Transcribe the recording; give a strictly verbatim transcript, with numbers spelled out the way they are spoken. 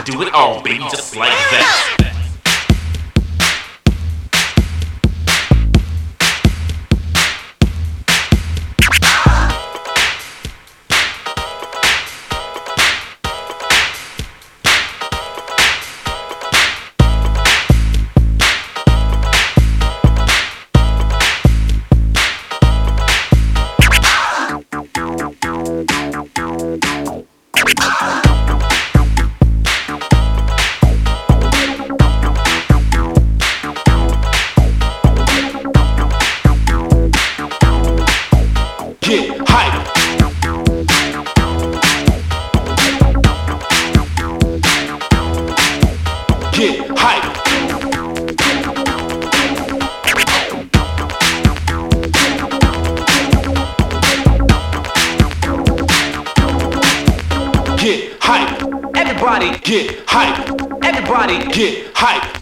to do it all, baby, just like that. Get hype. Get hype. Get hype. Everybody get hype. Everybody get hype.